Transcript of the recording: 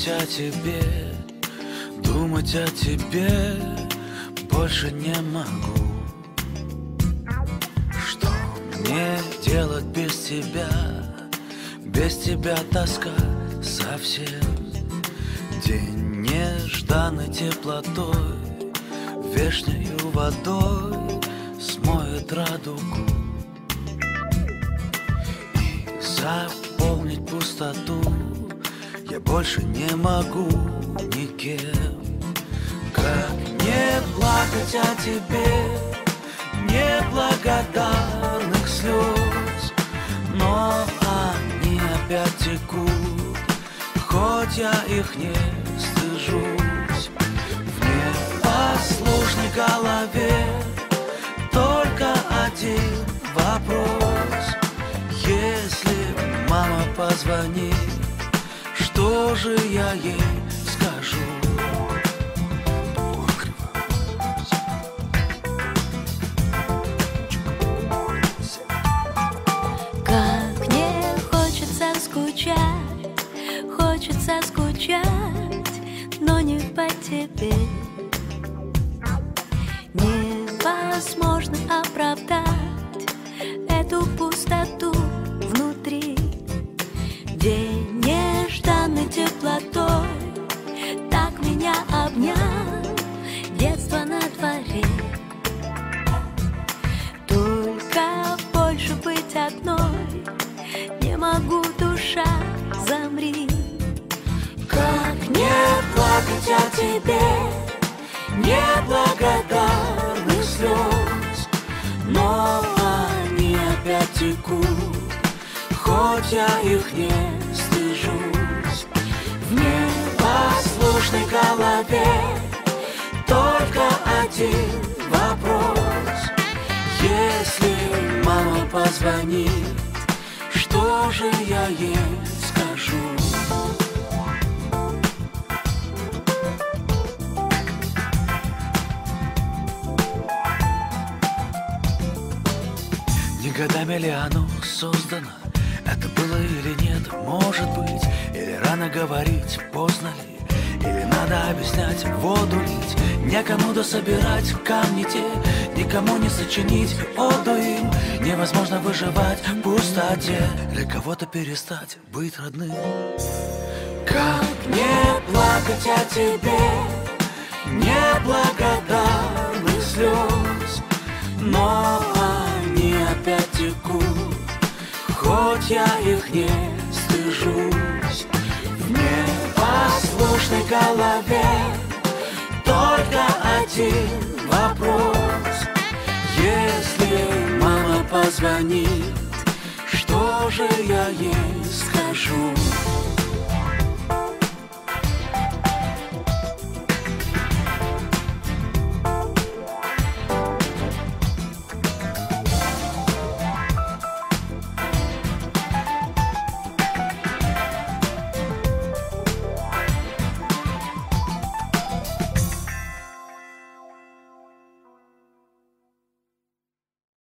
Думать о тебе, думать о тебе больше не могу. Что мне делать без тебя? Без тебя тоска совсем. День нежданной теплотой, вешнею водой смоет радугу. И заполнить пустоту я больше не могу никем. Как не плакать о тебе, неблагодарных слез, но они опять текут, хоть я их не стыжусь. В непослушной голове только один вопрос: если мама позвонит, что же я ей скажу? Как мне хочется скучать, но не по тебе. Невозможно оправдать эту пустоту внутри. День нежданной теплотой так меня обнял, детство на дворе. Только больше быть одной не могу, душа, замри. Как не плакать о тебе, неблагодарных слез, но они опять текут, хоть я их не стыжусь. В непослушной голове только один вопрос: если мама позвонит, что же я ей скажу? Не годами ли оно создано? Это было или нет, может быть. Или рано говорить, поздно ли? Или надо объяснять, воду лить? Некому дособирать камни те, никому не сочинить оду им. Невозможно выживать в пустоте, для кого-то перестать быть родным. Как не плакать о тебе, Неблагодарных слез, но они опять текут, хоть я их не стыжусь. В непослушной голове только один вопрос: если мама позвонит, что же я ей скажу?